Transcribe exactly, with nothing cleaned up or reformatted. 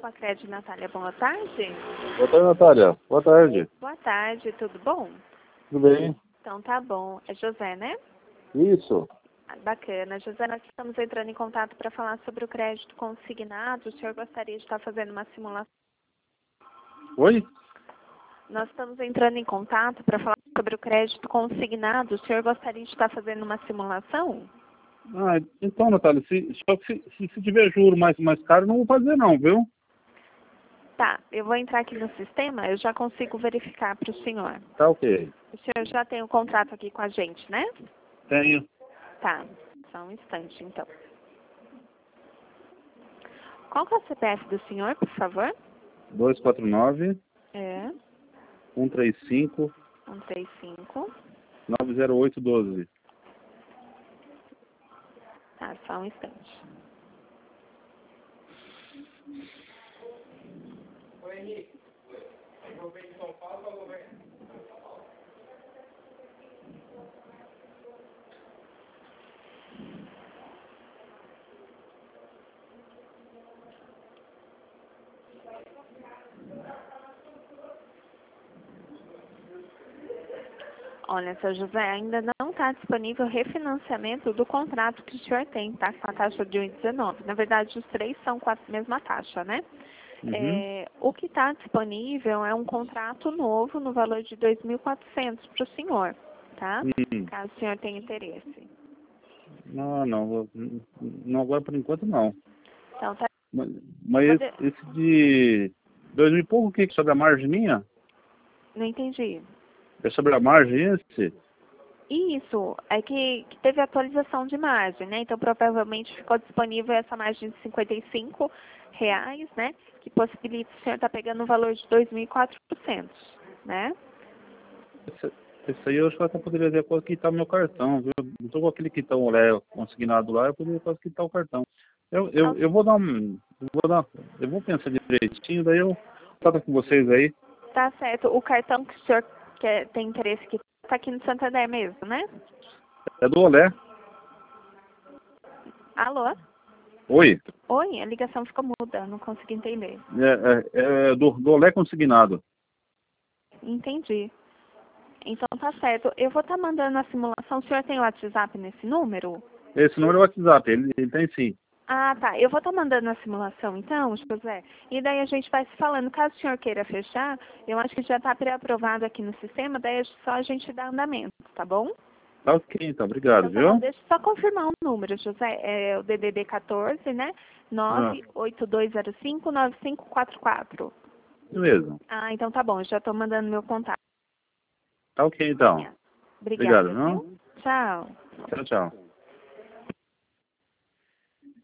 Com a Crédito Natália, boa tarde. Boa tarde, Natália. Boa tarde. Boa tarde, tudo bom? Tudo bem? Então tá bom. É José, né? Isso. Ah, bacana. José, nós estamos entrando em contato para falar sobre o crédito consignado. O senhor gostaria de estar fazendo uma simulação? Oi? Nós estamos entrando em contato para falar sobre o crédito consignado. O senhor gostaria de estar fazendo uma simulação? Ah, então, Natália, se, só que se, se, se tiver juro mais, mais caro, não vou fazer não, viu? Tá, eu vou entrar aqui no sistema, eu já consigo verificar para o senhor. Tá ok. O senhor já tem o contrato aqui com a gente, né? Tenho. Tá, só um instante, então. Qual que é o C P F do senhor, por favor? dois quatro nove, É, um três cinco, um três cinco. nove zero oito um dois. Tá, só um instante. Olha, seu José, ainda não está disponível o refinanciamento do contrato que o senhor tem, tá? Com a taxa de um vírgula dezenove. Na verdade, os três são com a mesma taxa, né? Uhum. É, o que está disponível é um contrato novo no valor de dois mil e quatrocentos para o senhor, tá? Hum. Caso o senhor tenha interesse. Não, não, vou- não agora por enquanto não. Então, tá. Mas, mas Pode- esse, esse de dois mil e pouco, o que que sobre a margem minha? Não entendi. É sobre a margem esse? Isso, é que, que teve atualização de margem, né? Então, provavelmente ficou disponível essa margem de cinquenta e cinco reais, né? Que possibilita o senhor estar pegando o valor de dois mil e quatrocentos, né? Esse, esse aí eu acho que eu até poderia ver quase quitar meu cartão, viu? Não tô com aquele quitão olé consignado lá, eu poderia quase quitar o cartão. Eu, eu, eu vou dar um. Eu vou, dar, eu vou pensar direitinho, daí eu falo com vocês aí. Tá certo. O cartão que o senhor quer, tem interesse que está aqui no Santander mesmo, né? É do olé. Alô? Oi. Oi, a ligação ficou muda, não consegui entender. É, é, é do, do olé consignado. Entendi. Então tá certo. Eu vou estar mandando a simulação. O senhor tem o WhatsApp nesse número? Esse número é o WhatsApp, ele, ele tem sim. Ah, tá. Eu vou estar mandando a simulação, então, José. E daí a gente vai se falando. Caso o senhor queira fechar, eu acho que já está pré-aprovado aqui no sistema, daí é só a gente dar andamento, tá bom? Tá ok, então, obrigado, Então tá bom. viu? Deixa eu só confirmar o número, José. É o D D D quatorze, né? Ah, nove oito dois zero cinco nove cinco quatro quatro. isso mesmo. Ah, então tá bom. Eu já estou mandando meu contato. Tá ok, então. Obrigado, Obrigada, não? viu? Tchau. Tchau, tchau.